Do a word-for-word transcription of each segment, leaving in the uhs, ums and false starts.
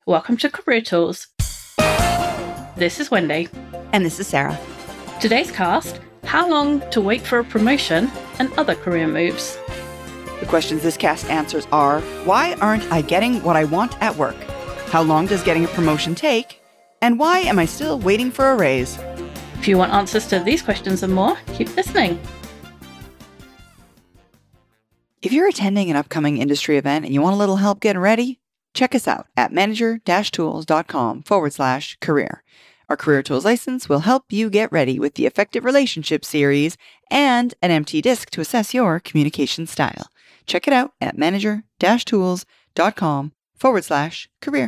Welcome to Career Tools. This is Wendy. And this is Sarah. Today's cast, how long to wait for a promotion and other career moves. The questions this cast answers are, why aren't I getting what I want at work? How long does getting a promotion take? And why am I still waiting for a raise? If you want answers to these questions and more, keep listening. If you're attending an upcoming industry event and you want a little help getting ready, check us out at manager-tools.com forward slash career. Our Career Tools license will help you get ready with the Effective Relationship series and an M T disc to assess your communication style. Check it out at manager-tools.com forward slash career.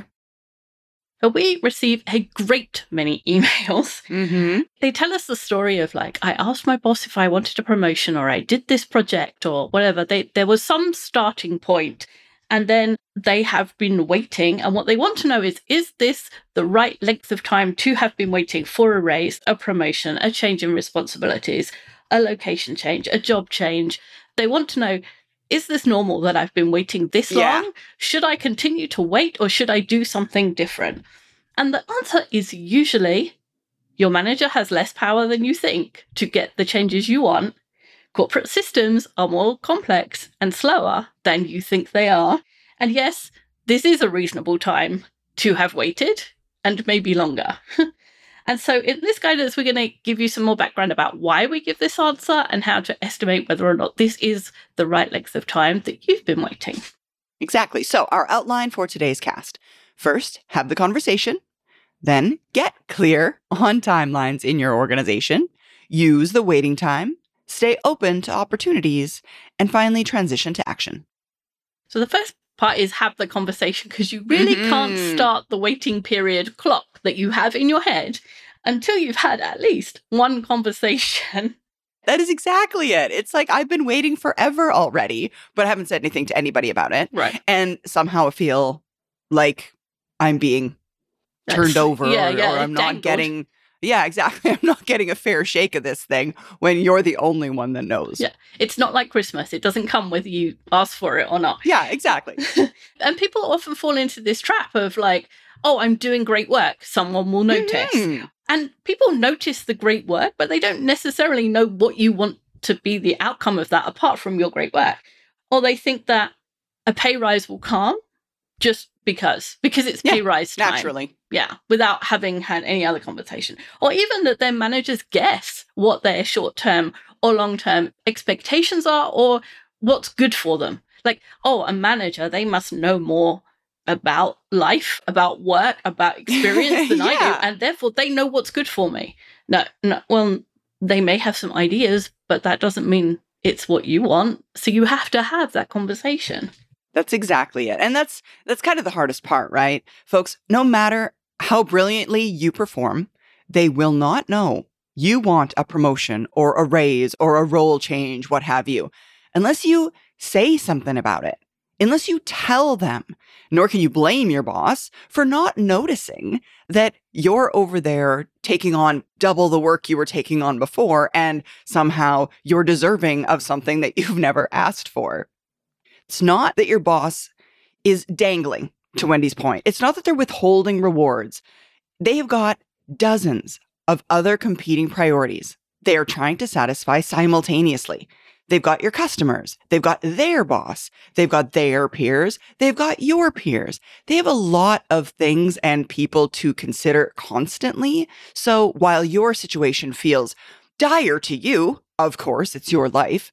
So we receive a great many emails. Mm-hmm. They tell us the story of like, I asked my boss if I wanted a promotion or I did this project or whatever. They, there was some starting point. And then they have been waiting. And what they want to know is, is this the right length of time to have been waiting for a raise, a promotion, a change in responsibilities, a location change, a job change? They want to know, is this normal that I've been waiting this Yeah. long? Should I continue to wait or should I do something different? And the answer is usually your manager has less power than you think to get the changes you want. Corporate systems are more complex and slower than you think they are. And yes, this is a reasonable time to have waited and maybe longer. And so in this guidance, we're going to give you some more background about why we give this answer and how to estimate whether or not this is the right length of time that you've been waiting. Exactly. So our outline for today's cast. First, have the conversation. Then get clear on timelines in your organization. Use the waiting time. Stay open to opportunities, and finally transition to action. So the first part is have the conversation, because you really Mm-hmm. can't start the waiting period clock that you have in your head until you've had at least one conversation. That is exactly it. It's like I've been waiting forever already, but I haven't said anything to anybody about it. Right. And somehow I feel like I'm being turned That's- over yeah, or, yeah, or I'm not dangled. getting... Yeah, exactly. I'm not getting a fair shake of this thing when you're the only one that knows. Yeah. It's not like Christmas. It doesn't come whether you ask for it or not. Yeah, exactly. And people often fall into this trap of like, oh, I'm doing great work. Someone will notice. Mhm. And people notice the great work, but they don't necessarily know what you want to be the outcome of that apart from your great work. Or they think that a pay rise will come just because, because it's Yeah, pay rise time. Naturally. Yeah, without having had any other conversation. Or even that their managers guess what their short-term or long-term expectations are or what's good for them. Like, oh, a manager, they must know more about life, about work, about experience than I Yeah. do. And therefore, they know what's good for me. No, no, well, they may have some ideas, but that doesn't mean it's what you want. So you have to have that conversation. That's exactly it. And that's that's kind of the hardest part, right? Folks, no matter how brilliantly you perform, they will not know you want a promotion or a raise or a role change, what have you, unless you say something about it, unless you tell them. Nor can you blame your boss for not noticing that you're over there taking on double the work you were taking on before, and somehow you're deserving of something that you've never asked for. It's not that your boss is dangling, to Wendy's point. It's not that they're withholding rewards. They have got dozens of other competing priorities they are trying to satisfy simultaneously. They've got your customers. They've got their boss. They've got their peers. They've got your peers. They have a lot of things and people to consider constantly. So while your situation feels dire to you, of course, it's your life,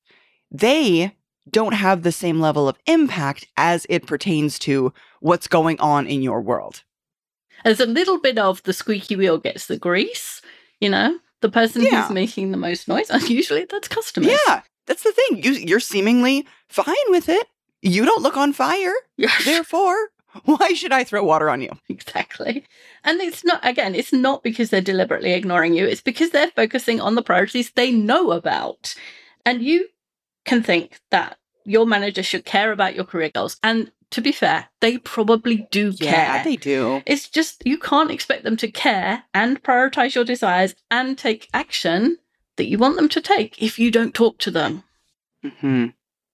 they don't have the same level of impact as it pertains to what's going on in your world. There's a little bit of the squeaky wheel gets the grease, you know, the person Yeah. who's making the most noise. And usually that's customers. Yeah, that's the thing. You, you're seemingly fine with it. You don't look on fire. Yeah. Therefore, why should I throw water on you? Exactly. And it's not, again, it's not because they're deliberately ignoring you. It's because they're focusing on the priorities they know about. And you can think that your manager should care about your career goals. And to be fair, they probably do Yeah, care. they do. It's just you can't expect them to care and prioritize your desires and take action that you want them to take if you don't talk to them. Mm-hmm.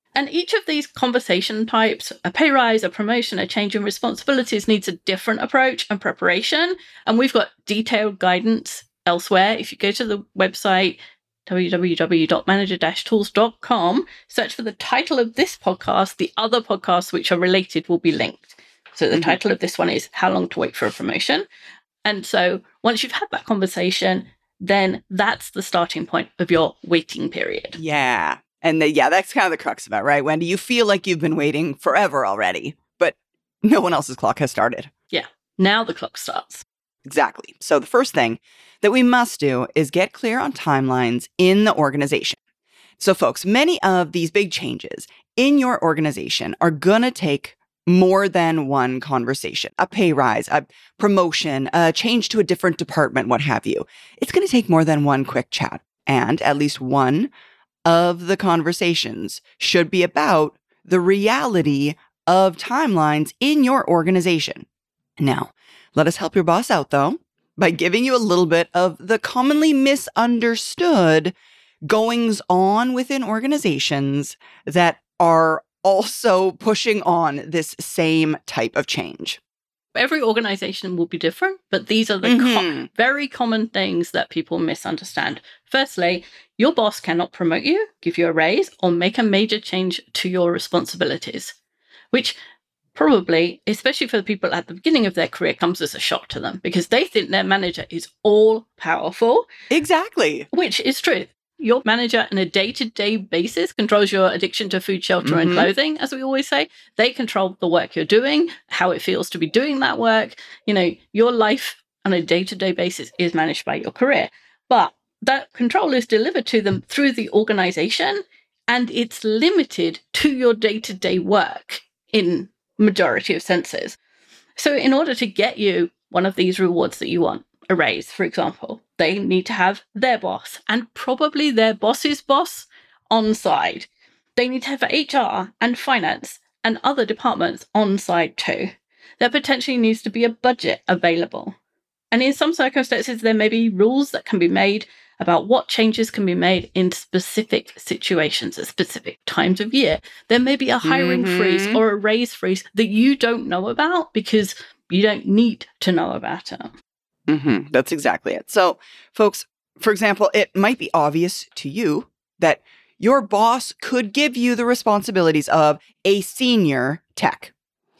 And each of these conversation types, a pay rise, a promotion, a change in responsibilities, needs a different approach and preparation. And we've got detailed guidance elsewhere. If you go to the website, w w w dot manager dash tools dot com, search for the title of this podcast. The other podcasts which are related will be linked. So the mm-hmm. title of this one is How Long to Wait for a Promotion. And so once you've had that conversation, then that's the starting point of your waiting period. Yeah. And the, yeah, that's kind of the crux of it, right, Wendy? You feel like you've been waiting forever already, but no one else's clock has started. Yeah. Now the clock starts. Exactly. So the first thing that we must do is get clear on timelines in the organization. So folks, many of these big changes in your organization are going to take more than one conversation, a pay rise, a promotion, a change to a different department, what have you. It's going to take more than one quick chat. And at least one of the conversations should be about the reality of timelines in your organization. Now, let us help your boss out, though, by giving you a little bit of the commonly misunderstood goings on within organizations that are also pushing on this same type of change. Every organization will be different, but these are the mm-hmm. com- very common things that people misunderstand. Firstly, your boss cannot promote you, give you a raise, or make a major change to your responsibilities, which probably, especially for the people at the beginning of their career, comes as a shock to them because they think their manager is all powerful. Exactly. Which is true. Your manager on a day-to-day basis controls your addiction to food, shelter, mm-hmm. and clothing, as we always say. They control the work you're doing, how it feels to be doing that work. You know, your life on a day-to-day basis is managed by your career. But that control is delivered to them through the organization, and it's limited to your day-to-day work in majority of senses. So in order to get you one of these rewards that you want, a raise, for example, they need to have their boss and probably their boss's boss on side. They need to have H R and finance and other departments on side too. There potentially needs to be a budget available. And in some circumstances, there may be rules that can be made about what changes can be made in specific situations at specific times of year. There may be a hiring mm-hmm. freeze or a raise freeze that you don't know about because you don't need to know about it. Mm-hmm. That's exactly it. So, folks, for example, it might be obvious to you that your boss could give you the responsibilities of a senior tech.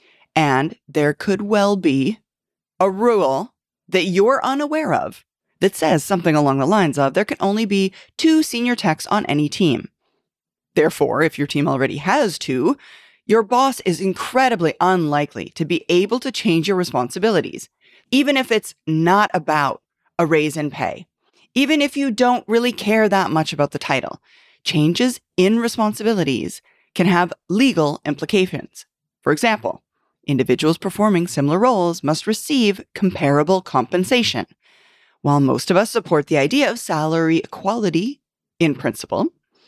And there could well be a rule that you're unaware of that says something along the lines of there can only be two senior techs on any team. Therefore, if your team already has two, your boss is incredibly unlikely to be able to change your responsibilities. Even if it's not about a raise in pay, even if you don't really care that much about the title, changes in responsibilities can have legal implications. For example, individuals performing similar roles must receive comparable compensation. While most of us support the idea of salary equality in principle,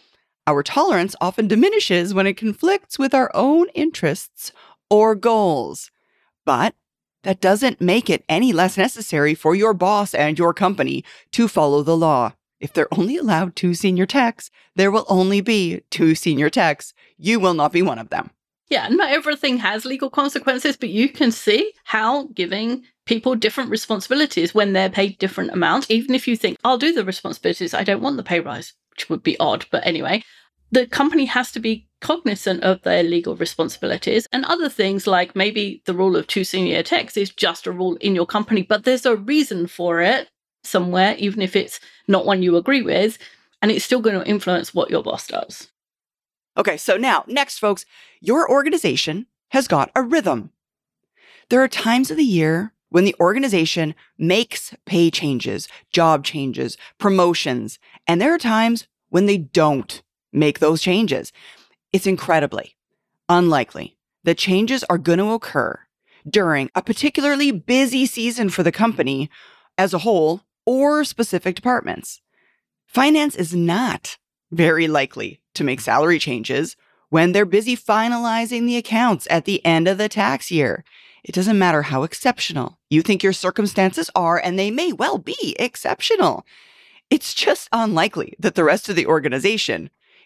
our tolerance often diminishes when it conflicts with our own interests or goals. But that doesn't make it any less necessary for your boss and your company to follow the law. If they're only allowed two senior techs, there will only be two senior techs. You will not be one of them. Yeah, not everything has legal consequences, but you can see how giving people different responsibilities when they're paid different amounts, even if you think, I'll do the responsibilities, I don't want the pay rise, which would be odd. But anyway, the company has to be cognizant of their legal responsibilities and other things like maybe the rule of two senior techs is just a rule in your company, but there's a reason for it somewhere, even if it's not one you agree with, and it's still going to influence what your boss does. Okay, so now, next, folks, your organization has got a rhythm. There are times of the year when the organization makes pay changes, job changes, promotions, and there are times when they don't make those changes. It's incredibly unlikely that changes are going to occur during a particularly busy season for the company as a whole or specific departments. Finance is not very likely to make salary changes when they're busy finalizing the accounts at the end of the tax year. It doesn't matter how exceptional you think your circumstances are, and they may well be exceptional. It's just unlikely that the rest of the organization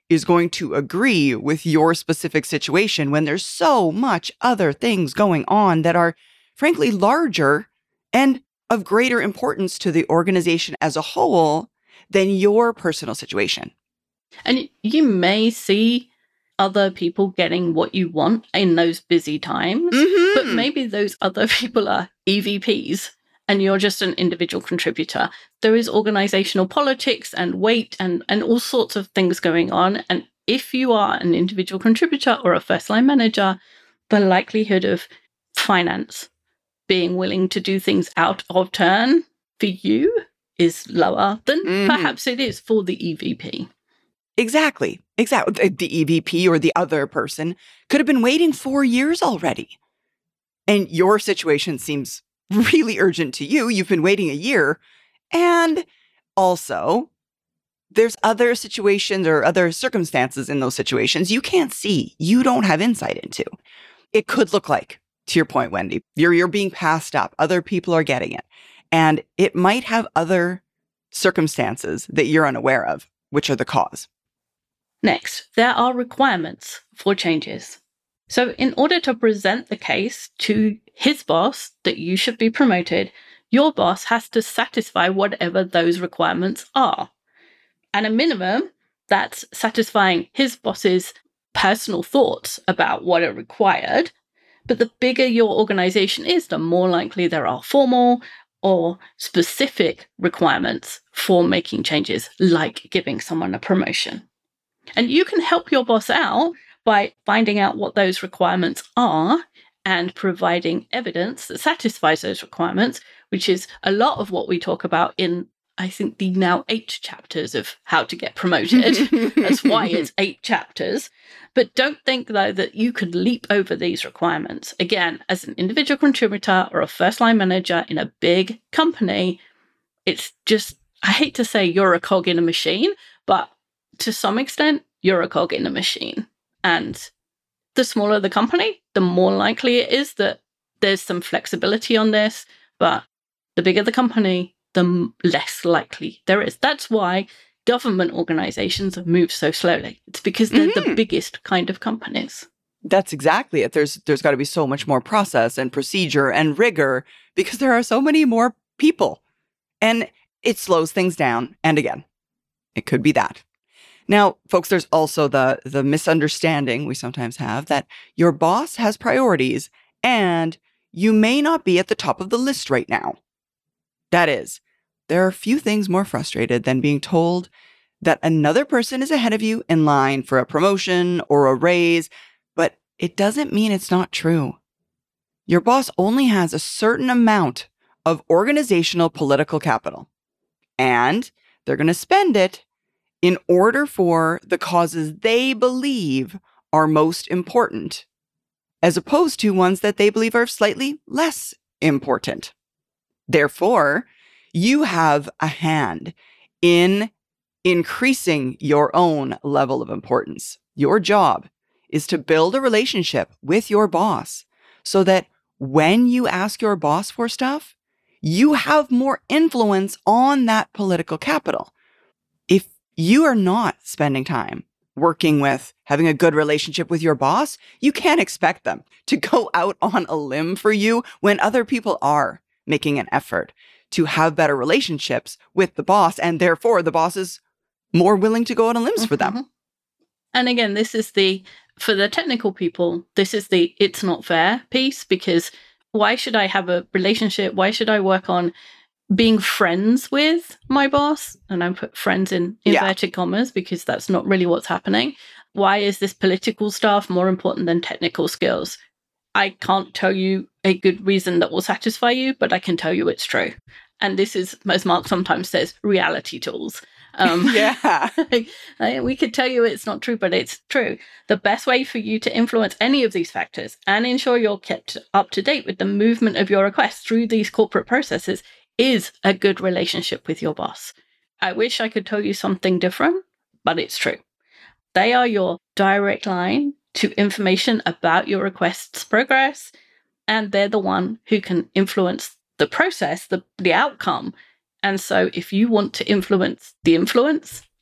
is going to agree with your specific situation when there's so much other things going on that are, frankly, larger and of greater importance to the organization as a whole than your personal situation. And you may see other people getting what you want in those busy times, Mm-hmm. but maybe those other people are E V Ps and you're just an individual contributor. There is organizational politics and weight and, and all sorts of things going on. And if you are an individual contributor or a first-line manager, the likelihood of finance being willing to do things out of turn for you is lower than Mm-hmm. perhaps it is for the E V P. Exactly. Exactly. The E V P or the other person could have been waiting four years already. And your situation seems really urgent to you. You've been waiting a year. And also, there's other situations or other circumstances in those situations you can't see. You don't have insight into. It could look like, to your point, Wendy, you're, you're being passed up. Other people are getting it. And it might have other circumstances that you're unaware of, which are the cause. Next, there are requirements for changes. So in order to present the case to his boss that you should be promoted, your boss has to satisfy whatever those requirements are. At a minimum, that's satisfying his boss's personal thoughts about what are required. But the bigger your organization is, the more likely there are formal or specific requirements for making changes, like giving someone a promotion. And you can help your boss out by finding out what those requirements are and providing evidence that satisfies those requirements, which is a lot of what we talk about in, I think, the now eight chapters of how to get promoted. That's why it's eight chapters. But don't think, though, that you could leap over these requirements. Again, as an individual contributor or a first-line manager in a big company, it's just, I hate to say you're a cog in a machine, but to some extent, you're a cog in a machine. And the smaller the company, the more likely it is that there's some flexibility on this. But the bigger the company, the less likely there is. That's why government organizations move so slowly. It's because they're mm-hmm. the biggest kind of companies. That's exactly it. There's there's got to be so much more process and procedure and rigor because there are so many more people. And it slows things down. And again, it could be that. Now, folks, there's also the, the misunderstanding we sometimes have that your boss has priorities and you may not be at the top of the list right now. That is, there are few things more frustrated than being told that another person is ahead of you in line for a promotion or a raise, but it doesn't mean it's not true. Your boss only has a certain amount of organizational political capital, and they're going to spend it in order for the causes they believe are most important, as opposed to ones that they believe are slightly less important. Therefore, you have a hand in increasing your own level of importance. Your job is to build a relationship with your boss so that when you ask your boss for stuff, you have more influence on that political capital. If you are not spending time working with, having a good relationship with your boss, you can't expect them to go out on a limb for you when other people are making an effort to have better relationships with the boss, and therefore the boss is more willing to go out on limbs mm-hmm. for them. And again, this is the, for the technical people, this is the it's not fair piece, because why should I have a relationship? Why should I work on being friends with my boss? And I put friends in inverted yeah. commas because that's not really what's happening. Why is this political stuff more important than technical skills? I can't tell you a good reason that will satisfy you, but I can tell you it's true. And this is, as Mark sometimes says, reality tools. Um, yeah. We could tell you it's not true, but it's true. The best way for you to influence any of these factors and ensure you're kept up to date with the movement of your requests through these corporate processes is a good relationship with your boss. I wish I could tell you something different, but it's true. They are your direct line to information about your request's progress, and they're the one who can influence the process, the, the outcome. And so if you want to influence the influence,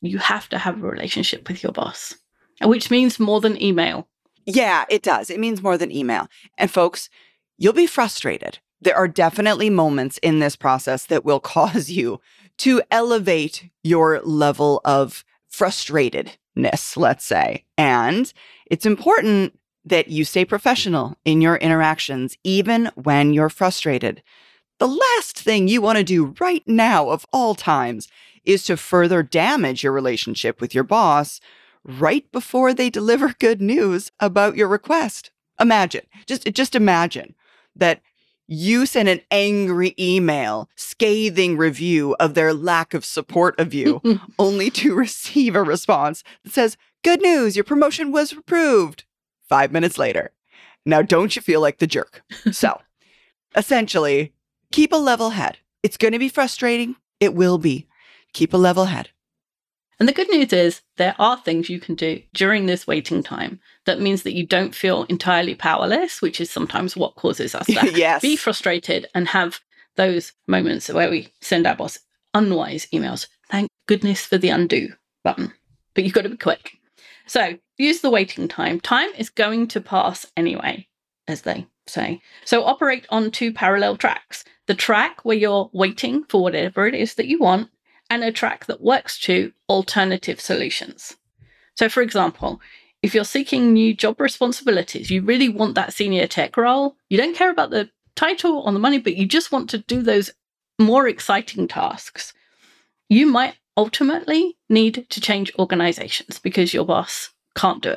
you have to have a relationship with your boss, which means more than email. Yeah, it does. It means more than email. And folks, you'll be frustrated. There are definitely moments in this process that will cause you to elevate your level of frustratedness, let's say. And it's important that you stay professional in your interactions, even when you're frustrated. The last thing you want to do right now of all times is to further damage your relationship with your boss right before they deliver good news about your request. Imagine, just, just imagine that you send an angry email, scathing review of their lack of support of you, only to receive a response that says, "Good news, your promotion was approved," five minutes later. Now, don't you feel like the jerk? So, essentially, keep a level head. It's going to be frustrating. It will be. Keep a level head. And the good news is there are things you can do during this waiting time that means that you don't feel entirely powerless, which is sometimes what causes us to yes. be frustrated and have those moments where we send our boss unwise emails. Thank goodness for the undo button, but you've got to be quick. So use the waiting time. Time is going to pass anyway, as they say. So operate on two parallel tracks. The track where you're waiting for whatever it is that you want, and a track that works to alternative solutions. So for example, if you're seeking new job responsibilities, you really want that senior tech role, you don't care about the title or the money, but you just want to do those more exciting tasks, you might ultimately need to change organizations because your boss can't do it.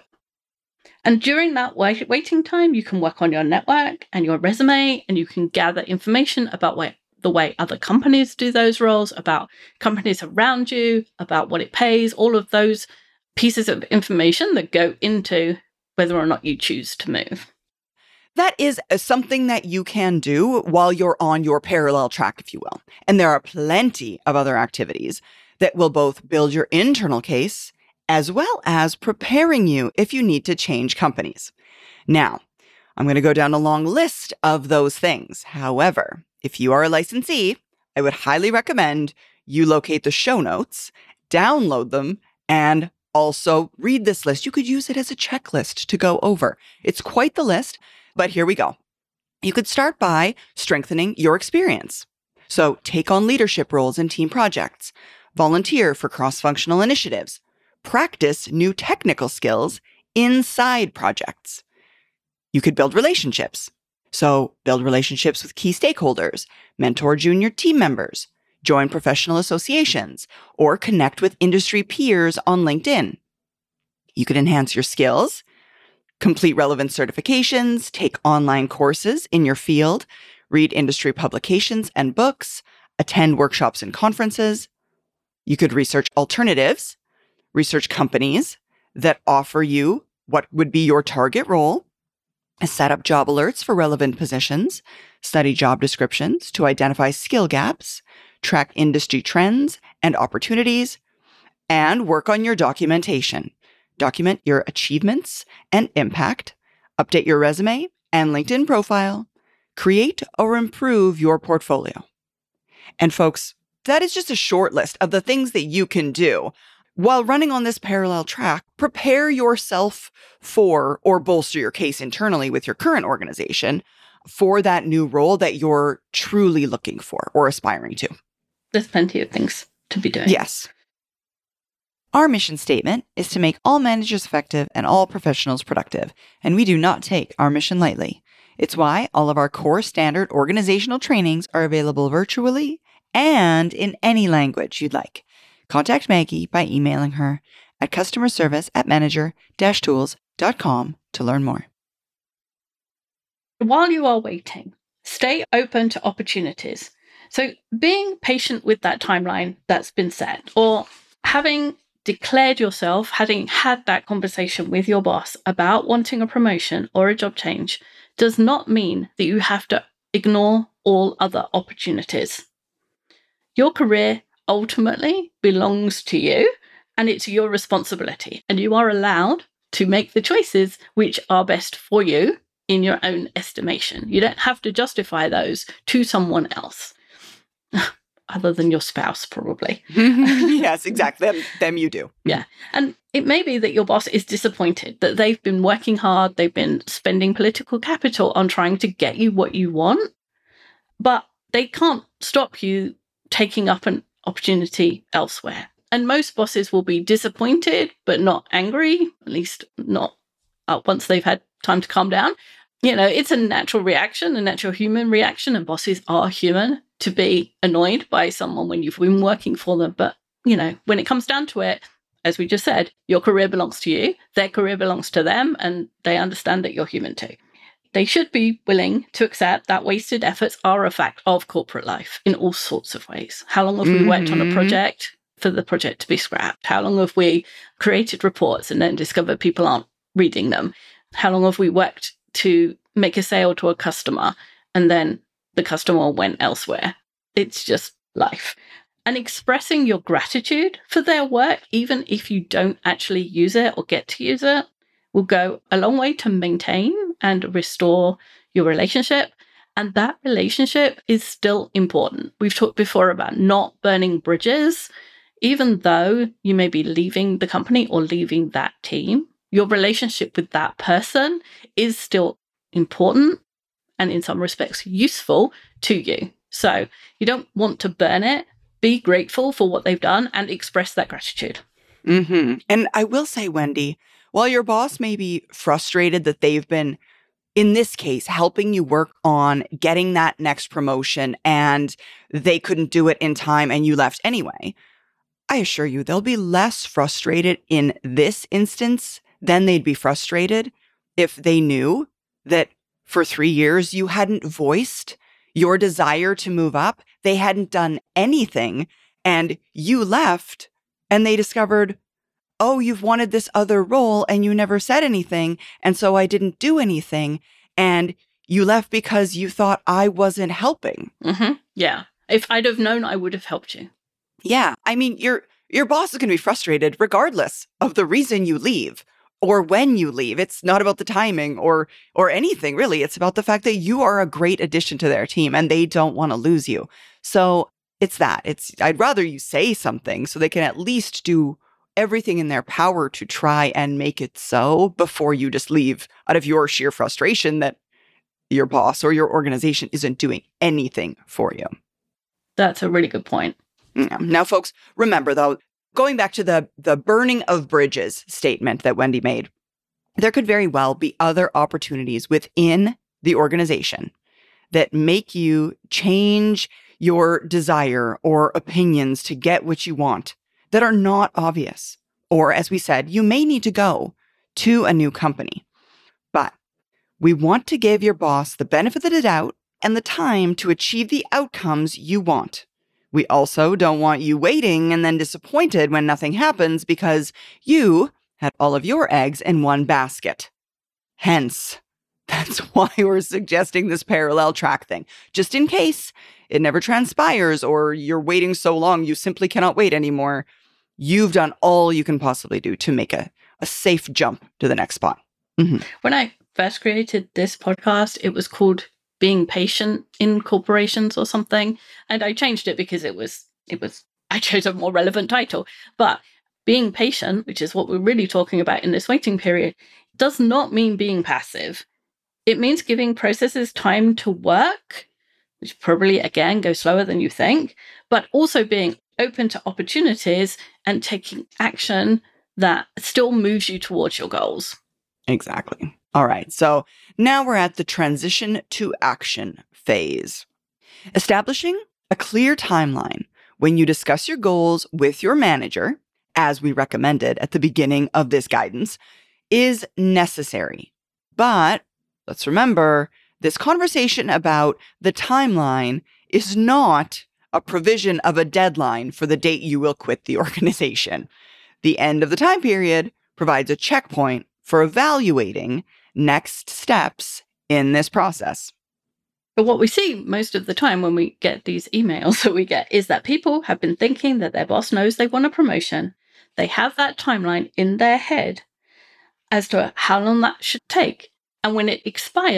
And during that wait- waiting time, you can work on your network and your resume, and you can gather information about where the way other companies do those roles, about companies around you, about what it pays, all of those pieces of information that go into whether or not you choose to move. That is something that you can do while you're on your parallel track, if you will. And there are plenty of other activities that will both build your internal case as well as preparing you if you need to change companies. Now, I'm going to go down a long list of those things. However, if you are a licensee, I would highly recommend you locate the show notes, download them, and also read this list. You could use it as a checklist to go over. It's quite the list, but here we go. You could start by strengthening your experience. So take on leadership roles in team projects, volunteer for cross-functional initiatives, practice new technical skills inside projects. You could build relationships. So build relationships with key stakeholders, mentor junior team members, join professional associations, or connect with industry peers on LinkedIn. You could enhance your skills, complete relevant certifications, take online courses in your field, read industry publications and books, attend workshops and conferences. You could research alternatives, research companies that offer you what would be your target role, set up job alerts for relevant positions, study job descriptions to identify skill gaps, track industry trends and opportunities, and work on your documentation. Document your achievements and impact, update your resume and LinkedIn profile, create or improve your portfolio. And folks, that is just a short list of the things that you can do. While running on this parallel track, prepare yourself for or bolster your case internally with your current organization for that new role that you're truly looking for or aspiring to. There's plenty of things to be doing. Yes. Our mission statement is to make all managers effective and all professionals productive, and we do not take our mission lightly. It's why all of our core standard organizational trainings are available virtually and in any language you'd like. Contact Maggie by emailing her at customer service at manager dash tools dot com to learn more. While you are waiting, stay open to opportunities. So being patient with that timeline that's been set, or having declared yourself, having had that conversation with your boss about wanting a promotion or a job change, does not mean that you have to ignore all other opportunities. Your career ultimately belongs to you, and it's your responsibility, and you are allowed to make the choices which are best for you in your own estimation. You don't have to justify those to someone else. other than your spouse, probably. Yes, exactly. Them, them you do. Yeah. And it may be that your boss is disappointed that they've been working hard, they've been spending political capital on trying to get you what you want, but they can't stop you taking up an opportunity elsewhere. And most bosses will be disappointed, but not angry, at least not uh, once they've had time to calm down. You know, it's a natural reaction, a natural human reaction, and bosses are human to be annoyed by someone when you've been working for them. But, you know, when it comes down to it, as we just said, your career belongs to you, their career belongs to them, and they understand that you're human too. They should be willing to accept that wasted efforts are a fact of corporate life in all sorts of ways. How long have we mm-hmm. worked on a project for the project to be scrapped? How long have we created reports and then discovered people aren't reading them? How long have we worked to make a sale to a customer and then the customer went elsewhere? It's just life. And expressing your gratitude for their work, even if you don't actually use it or get to use it, will go a long way to maintain and restore your relationship. And that relationship is still important. We've talked before about not burning bridges. Even though you may be leaving the company or leaving that team, your relationship with that person is still important and in some respects useful to you. So you don't want to burn it. Be grateful for what they've done and express that gratitude. Mm-hmm. And I will say, Wendy, while your boss may be frustrated that they've been, in this case, helping you work on getting that next promotion and they couldn't do it in time and you left anyway, I assure you they'll be less frustrated in this instance than they'd be frustrated if they knew that for three years you hadn't voiced your desire to move up, they hadn't done anything, and you left and they discovered, oh, you've wanted this other role and you never said anything, and so I didn't do anything, and you left because you thought I wasn't helping. Mm-hmm. Yeah. If I'd have known, I would have helped you. Yeah, I mean, your your boss is going to be frustrated regardless of the reason you leave or when you leave. It's not about the timing or or anything, really. It's about the fact that you are a great addition to their team and they don't want to lose you. So it's that. It's I'd rather you say something so they can at least do everything in their power to try and make it so before you just leave out of your sheer frustration that your boss or your organization isn't doing anything for you. That's a really good point. Yeah. Now, folks, remember, though, going back to the, the burning of bridges statement that Wendy made, there could very well be other opportunities within the organization that make you change your desire or opinions to get what you want that are not obvious. Or, as we said, you may need to go to a new company. But we want to give your boss the benefit of the doubt and the time to achieve the outcomes you want. We also don't want you waiting and then disappointed when nothing happens because you had all of your eggs in one basket. Hence, that's why we're suggesting this parallel track thing. Just in case it never transpires or you're waiting so long you simply cannot wait anymore, you've done all you can possibly do to make a, a safe jump to the next spot. Mm-hmm. When I first created this podcast, it was called Being Patient in Corporations or something. And I changed it because it was, it was, I chose a more relevant title. But being patient, which is what we're really talking about in this waiting period, does not mean being passive. It means giving processes time to work, which probably, again, goes slower than you think, but also being open to opportunities and taking action that still moves you towards your goals. Exactly. All right, so now we're at the transition to action phase. Establishing a clear timeline when you discuss your goals with your manager, as we recommended at the beginning of this guidance, is necessary. But let's remember, this conversation about the timeline is not a provision of a deadline for the date you will quit the organization. The end of the time period provides a checkpoint for evaluating next steps in this process. But what we see most of the time when we get these emails that we get is that people have been thinking that their boss knows they want a promotion. They have that timeline in their head as to how long that should take. And when it expires,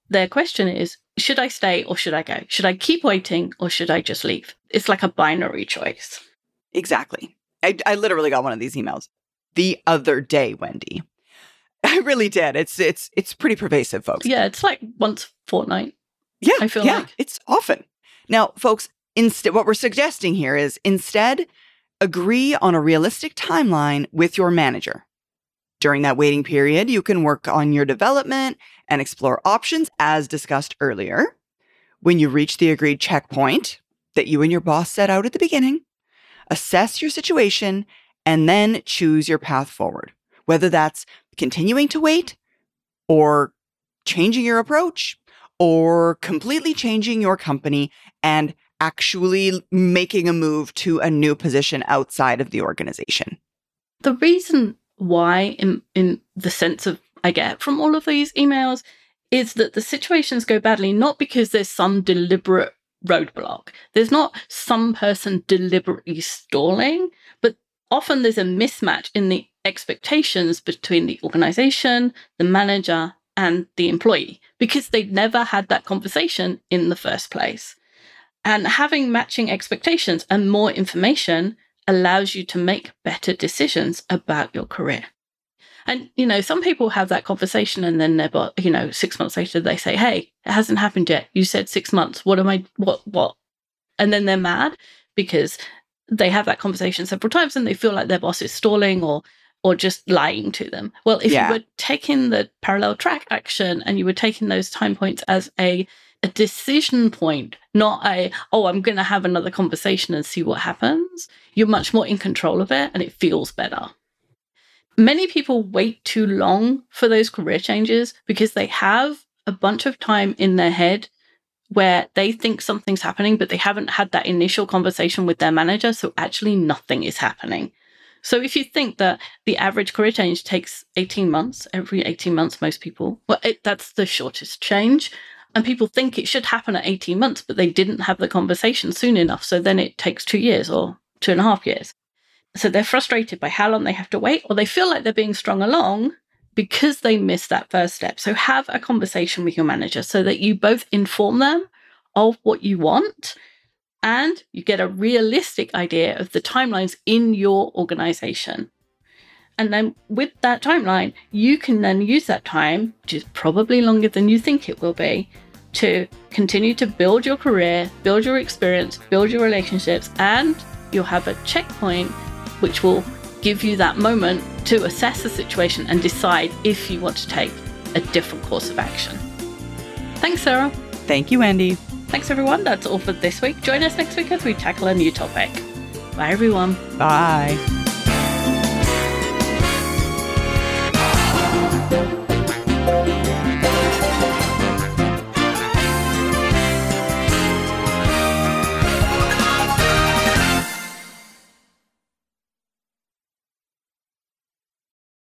their question is, should I stay or should I go? Should I keep waiting or should I just leave? It's like a binary choice. Exactly. I, I literally got one of these emails the other day, Wendy. I really did. It's it's it's pretty pervasive, folks. Yeah, it's like once a fortnight. Yeah, I feel yeah, like. It's often. Now, folks, instead, what we're suggesting here is instead agree on a realistic timeline with your manager. During that waiting period, you can work on your development and explore options as discussed earlier. When you reach the agreed checkpoint that you and your boss set out at the beginning, assess your situation and then choose your path forward, whether that's continuing to wait or changing your approach or completely changing your company and actually making a move to a new position outside of the organization. The reason why, in, in the sense of I get from all of these emails, is that the situations go badly not because there's some deliberate roadblock. There's not some person deliberately stalling, but often there's a mismatch in the expectations between the organization, the manager, and the employee, because they'd never had that conversation in the first place. And having matching expectations and more information allows you to make better decisions about your career. And, you know, some people have that conversation and then they're, you know, six months later, they say, hey, it hasn't happened yet. You said six months. What am I, what, what? And then they're mad because they have that conversation several times and they feel like their boss is stalling or or just lying to them. Well, if Yeah. you were taking the parallel track action and you were taking those time points as a, a decision point, not a, oh, I'm going to have another conversation and see what happens, you're much more in control of it and it feels better. Many people wait too long for those career changes because they have a bunch of time in their head where they think something's happening, but they haven't had that initial conversation with their manager, so actually nothing is happening. So if you think that the average career change takes eighteen months, every eighteen months, most people, well, it, that's the shortest change. And people think it should happen at eighteen months, but they didn't have the conversation soon enough. So then it takes two years or two and a half years. So they're frustrated by how long they have to wait, or they feel like they're being strung along because they missed that first step. So have a conversation with your manager so that you both inform them of what you want and you get a realistic idea of the timelines in your organization. And then with that timeline, you can then use that time, which is probably longer than you think it will be, to continue to build your career, build your experience, build your relationships, and you'll have a checkpoint which will give you that moment to assess the situation and decide if you want to take a different course of action. Thanks, Sarah. Thank you, Wendy. Thanks, everyone. That's all for this week. Join us next week as we tackle a new topic. Bye, everyone. Bye.